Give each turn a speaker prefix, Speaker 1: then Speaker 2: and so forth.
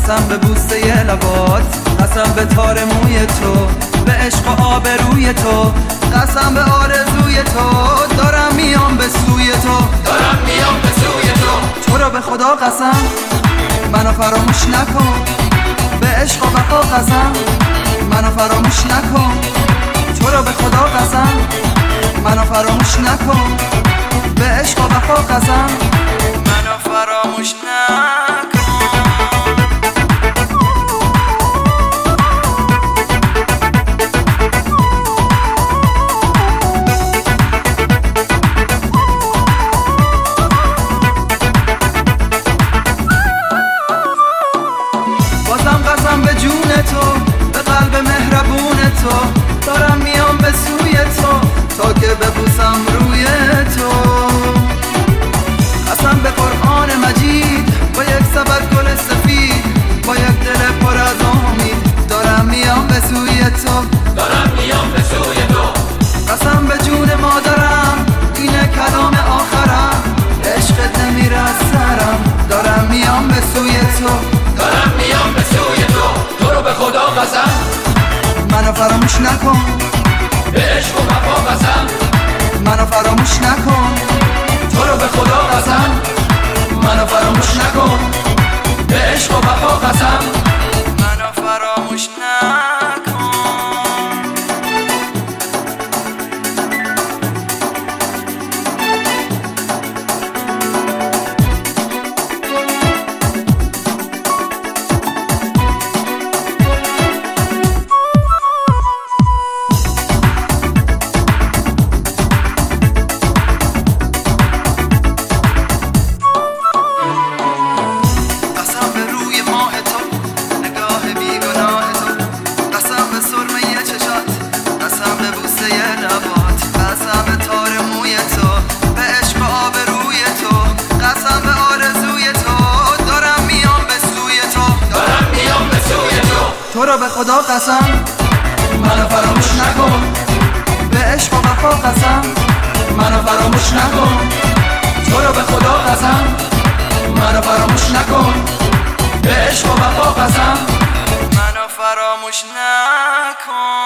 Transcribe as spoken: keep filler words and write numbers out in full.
Speaker 1: قسم به بوسه لبات، قسم به تار موی تو، به عشق و آبروی تو، قسم به آرزوی تو. دارم میام به سوی تو،
Speaker 2: دارم میام به سوی تو.
Speaker 1: تو رو به خدا قسم منو فراموش نکن، به عشق و وفا قسم منو فراموش نکن. تو رو به خدا قسم منو فراموش نکن، به عشق و وفا قسم منو فراموش نکن. بازم قسم به جون تو، به قلب مهربون تو، دارم میام به سوی تو تا که ببوسم روی تو. قسم به قرآن مجید با یک سبد گل سفید، با یک دل پر از امید، دارم میام به سوی تو،
Speaker 2: دارم میام به سوی تو.
Speaker 1: قسم به جون مادرم اینه کلام آخرم، عشقت نمیره از سرم، دارم میام به سوی تو،
Speaker 2: دارم میام به سوی تو. تو رو به خدا قسم
Speaker 1: منو فراموش نکن،
Speaker 2: به عشق و وفا قسم
Speaker 1: منو فراموش نکن.
Speaker 2: تو رو به خدا قسم منو فراموش نکن، به عشق و وفا قسم
Speaker 1: منو فراموش نکن. تو رو به خدا قسم منو فراموش نکن، به عشق و وفا قسم منو فراموش نکن.
Speaker 2: تو رو به خدا قسم منو فراموش نکن، به عشق و وفا قسم
Speaker 1: منو فراموش نکن.